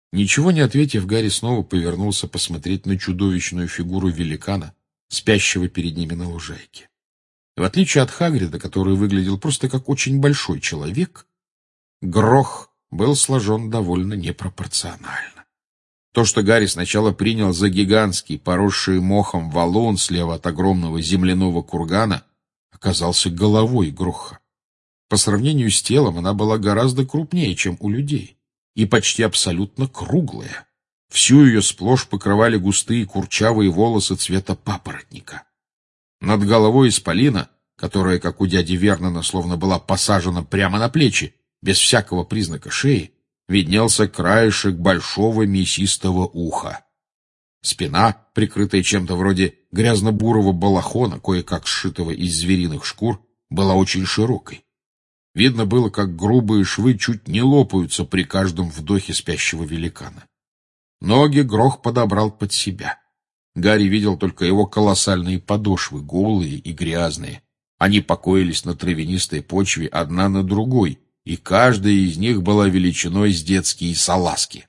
Ничего не ответив, Гарри снова повернулся посмотреть на чудовищную фигуру великана, спящего перед ними на лужайке. В отличие от Хагрида, который выглядел просто как очень большой человек, Грох был сложен довольно непропорционально. То, что Гарри сначала принял за гигантский, поросший мохом валун слева от огромного земляного кургана, оказался головой Гроха. По сравнению с телом она была гораздо крупнее, чем у людей, и почти абсолютно круглая. Всю ее сплошь покрывали густые курчавые волосы цвета папоротника. Над головой исполина, которая, как у дяди Вернона, словно была посажена прямо на плечи, без всякого признака шеи, виднелся краешек большого мясистого уха. Спина, прикрытая чем-то вроде грязно-бурого балахона, кое-как сшитого из звериных шкур, была очень широкой. Видно было, как грубые швы чуть не лопаются при каждом вдохе спящего великана. Ноги Грох подобрал под себя. Гарри видел только его колоссальные подошвы, голые и грязные. Они покоились на травянистой почве одна на другой, и каждая из них была величиной с детские салазки.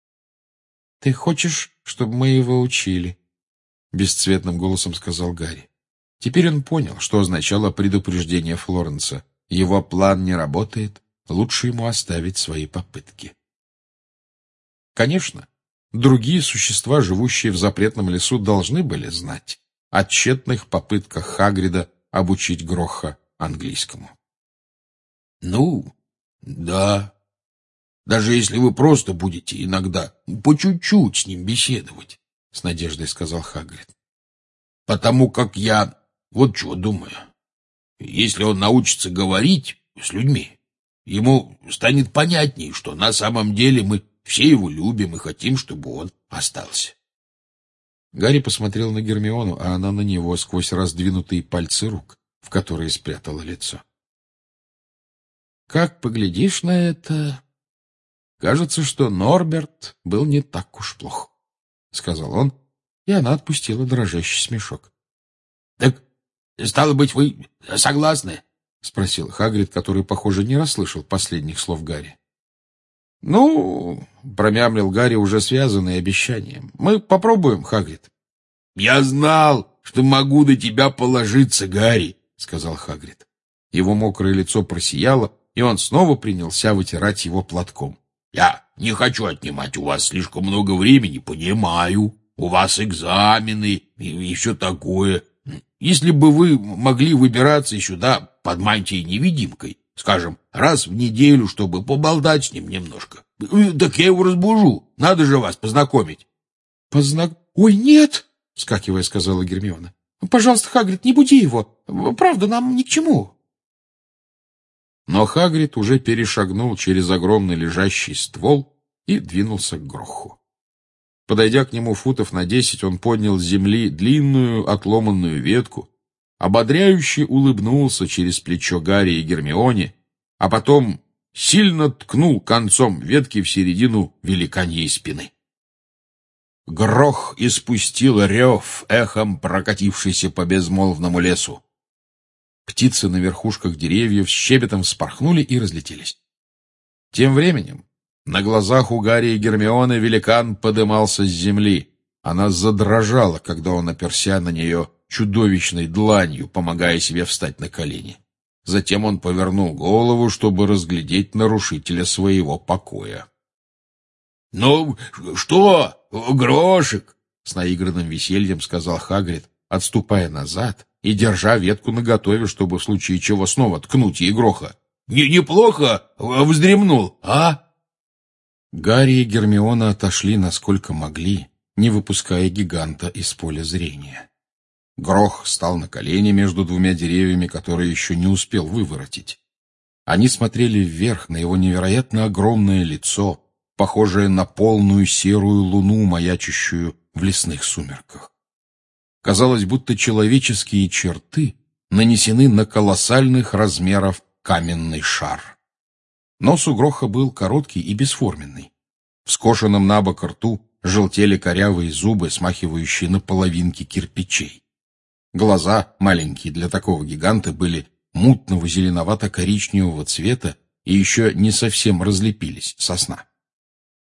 — Ты хочешь, чтобы мы его учили? — бесцветным голосом сказал Гарри. Теперь он понял, что означало предупреждение Флоренса. Его план не работает, лучше ему оставить свои попытки. Конечно, другие существа, живущие в запретном лесу, должны были знать о тщетных попытках Хагрида обучить Гроха английскому. — Ну, да. Даже если вы просто будете иногда по чуть-чуть с ним беседовать, — с надеждой сказал Хагрид. — Потому как я вот что думаю. Если он научится говорить с людьми, ему станет понятней, что на самом деле мы все его любим и хотим, чтобы он остался. Гарри посмотрел на Гермиону, а она на него сквозь раздвинутые пальцы рук, в которые спрятала лицо. Как поглядишь на это, кажется, что Норберт был не так уж плох, — сказал он, и она отпустила дрожащий смешок. — Так, стало быть, вы согласны? — спросил Хагрид, который, похоже, не расслышал последних слов Гарри. — Ну, — промямлил Гарри, уже связанный обещанием. — Мы попробуем, Хагрид. — Я знал, что могу на тебя положиться, Гарри, — сказал Хагрид. Его мокрое лицо просияло, и он снова принялся вытирать его платком. — Я не хочу отнимать у вас слишком много времени, понимаю. У вас экзамены и все такое. Если бы вы могли выбираться сюда под мантией-невидимкой, скажем, раз в неделю, чтобы поболтать с ним немножко, так я его разбужу. Надо же вас познакомить. — Ой, нет! — вскакивая, сказала Гермиона. — Пожалуйста, Хагрид, не буди его. Правда, нам ни к чему. Но Хагрид уже перешагнул через огромный лежащий ствол и двинулся к Гроху. Подойдя к нему футов на 10, он поднял с земли длинную отломанную ветку, ободряюще улыбнулся через плечо Гарри и Гермионе, а потом сильно ткнул концом ветки в середину великаньей спины. Грох испустил рев, эхом прокатившийся по безмолвному лесу. Птицы на верхушках деревьев с щебетом вспорхнули и разлетелись. Тем временем на глазах у Гарри и Гермионы великан подымался с земли. Она задрожала, когда он оперся на нее чудовищной дланью, помогая себе встать на колени. Затем он повернул голову, чтобы разглядеть нарушителя своего покоя. — Ну, что, Грошек? — с наигранным весельем сказал Хагрид, отступая назад и держа ветку наготове, чтобы в случае чего снова ткнуть ей Гроха. — Неплохо вздремнул, а? Гарри и Гермиона отошли насколько могли, не выпуская гиганта из поля зрения. Грох встал на колени между двумя деревьями, которые еще не успел выворотить. Они смотрели вверх на его невероятно огромное лицо, похожее на полную серую луну, маячущую в лесных сумерках. Казалось, будто человеческие черты нанесены на колоссальных размеров каменный шар. Нос у Гроха был короткий и бесформенный. В скошенном набок рту желтели корявые зубы, смахивающие на половинки кирпичей. Глаза, маленькие для такого гиганта, были мутного зеленовато-коричневого цвета и еще не совсем разлепились со сна.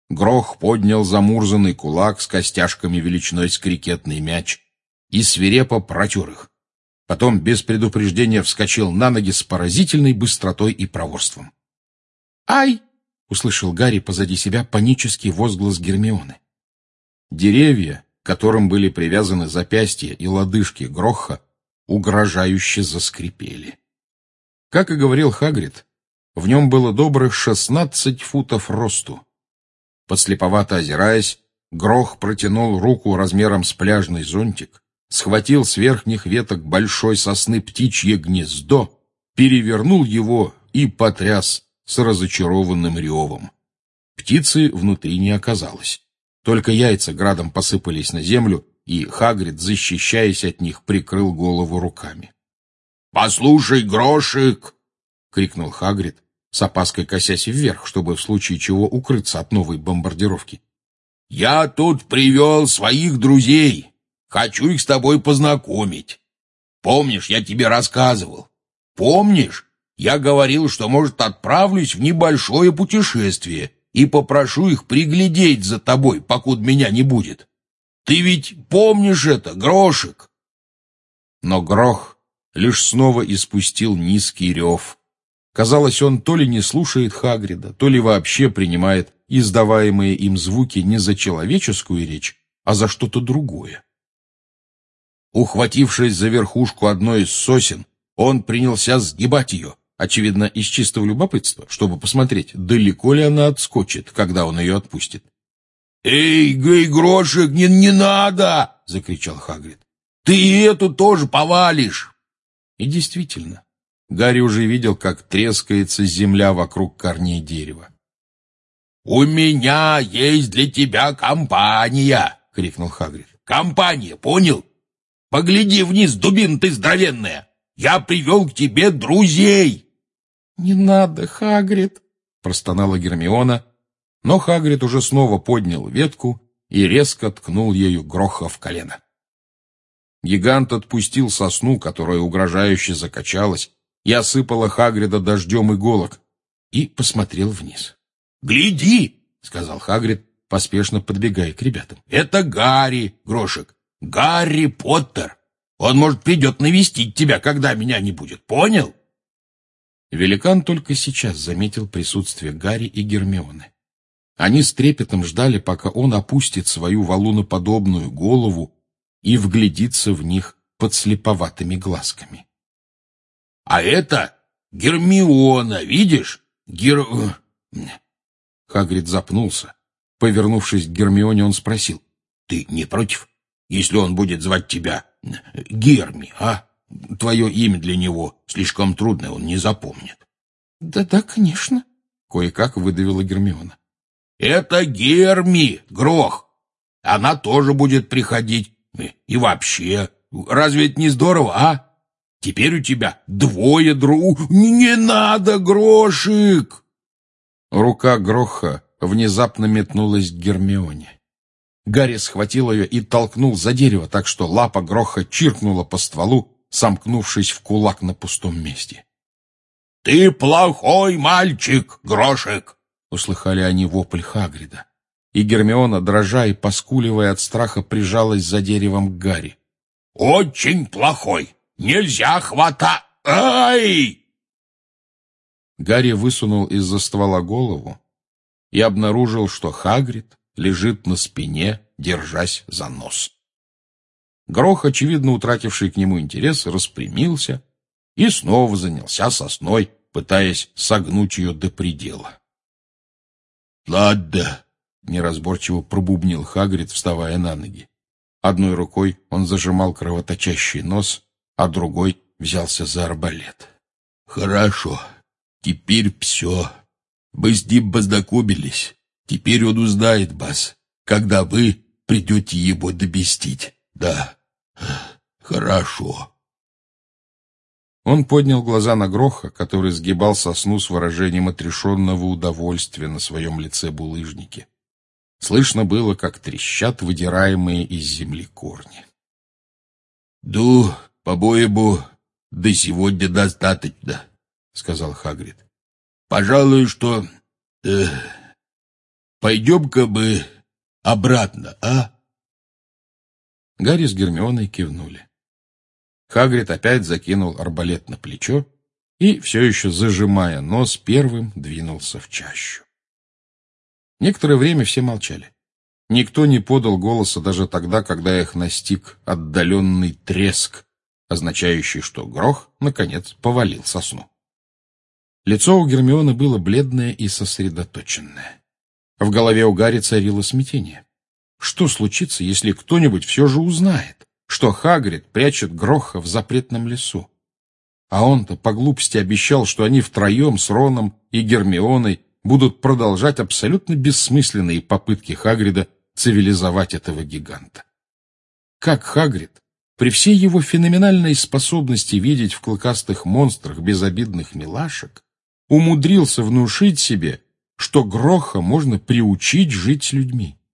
Грох поднял замурзанный кулак с костяшками величиной с крикетный мяч и свирепо протер их. Потом без предупреждения вскочил на ноги с поразительной быстротой и проворством. «Ай!» — услышал Гарри позади себя панический возглас Гермионы. Деревья, к которым были привязаны запястья и лодыжки Гроха, угрожающе заскрипели. Как и говорил Хагрид, в нем было добрых 16 футов росту. Подслеповато озираясь, Грох протянул руку размером с пляжный зонтик, схватил с верхних веток большой сосны птичье гнездо, перевернул его и потряс с разочарованным ревом. Птицы внутри не оказалось. Только яйца градом посыпались на землю, и Хагрид, защищаясь от них, прикрыл голову руками. — Послушай, Грошик! — крикнул Хагрид, с опаской косясь вверх, чтобы в случае чего укрыться от новой бомбардировки. — Я тут привел своих друзей. Хочу их с тобой познакомить. Помнишь, я тебе рассказывал? Помнишь, я говорил, что, может, отправлюсь в небольшое путешествие и попрошу их приглядеть за тобой, покуда меня не будет. Ты ведь помнишь это, Грошик? Но Грох лишь снова испустил низкий рев. Казалось, он то ли не слушает Хагрида, то ли вообще принимает издаваемые им звуки не за человеческую речь, а за что-то другое. Ухватившись за верхушку одной из сосен, он принялся сгибать ее, очевидно, из чистого любопытства, чтобы посмотреть, далеко ли она отскочит, когда он ее отпустит. «Эй, Грошик, не надо!» — закричал Хагрид. «Ты и эту тоже повалишь!» И действительно, Гарри уже видел, как трескается земля вокруг корней дерева. «У меня есть для тебя компания!» — крикнул Хагрид. «Компания, понял? Погляди вниз, дубина ты здоровенная! Я привел к тебе друзей!» «Не надо, Хагрид!» — простонала Гермиона, но Хагрид уже снова поднял ветку и резко ткнул ею Гроха в колено. Гигант отпустил сосну, которая угрожающе закачалась, и осыпала Хагрида дождем иголок, и посмотрел вниз. «Гляди!» — сказал Хагрид, поспешно подбегая к ребятам. «Это Гарри, Грошек, Гарри Поттер. Он, может, придет навестить тебя, когда меня не будет, понял?» Великан только сейчас заметил присутствие Гарри и Гермионы. Они с трепетом ждали, пока он опустит свою валуноподобную голову и вглядится в них подслеповатыми глазками. — А это Гермиона, видишь? Хагрид запнулся. Повернувшись к Гермионе, он спросил: — Ты не против, если он будет звать тебя Герми, а? Твое имя для него слишком трудное, он не запомнит. — Да, конечно, — кое-как выдавила Гермиона. — Это Герми, Грох. Она тоже будет приходить. И вообще, разве это не здорово, а? Теперь у тебя двое Не надо, Грошик! Рука Гроха внезапно метнулась к Гермионе. Гарри схватил ее и толкнул за дерево, так что лапа Гроха чиркнула по стволу, сомкнувшись в кулак на пустом месте. — Ты плохой мальчик, Грошик! — услыхали они вопль Хагрида. И Гермиона, дрожа и поскуливая от страха, прижалась за деревом к Гарри. — Очень плохой! Нельзя хватать! Ай! Гарри высунул из-за ствола голову и обнаружил, что Хагрид лежит на спине, держась за нос. Грох, очевидно утративший к нему интерес, распрямился и снова занялся сосной, пытаясь согнуть ее до предела. — Ладно, — неразборчиво пробубнил Хагрид, вставая на ноги. Одной рукой он зажимал кровоточащий нос, а другой взялся за арбалет. — Хорошо, теперь все. Мы с ним познакомились. Теперь он узнает вас, когда вы придете его доместить. Да, хорошо. Он поднял глаза на Гроха, который сгибал сосну с выражением отрешенного удовольствия на своем лице булыжники. Слышно было, как трещат выдираемые из земли корни. — Ну, по-моему, до сегодня достаточно, — сказал Хагрид. — Пожалуй, что Пойдем-ка мы обратно, а? Гарри с Гермионой кивнули. Хагрид опять закинул арбалет на плечо и, все еще зажимая нос, первым двинулся в чащу. Некоторое время все молчали. Никто не подал голоса даже тогда, когда их настиг отдаленный треск, означающий, что Грох, наконец, повалил сосну. Лицо у Гермионы было бледное и сосредоточенное. В голове у Гарри царило смятение. Что случится, если кто-нибудь все же узнает, что Хагрид прячет Гроха в запретном лесу? А он-то по глупости обещал, что они втроем с Роном и Гермионой будут продолжать абсолютно бессмысленные попытки Хагрида цивилизовать этого гиганта. Как Хагрид, при всей его феноменальной способности видеть в клыкастых монстрах безобидных милашек, умудрился внушить себе, что Гроха можно приучить жить с людьми?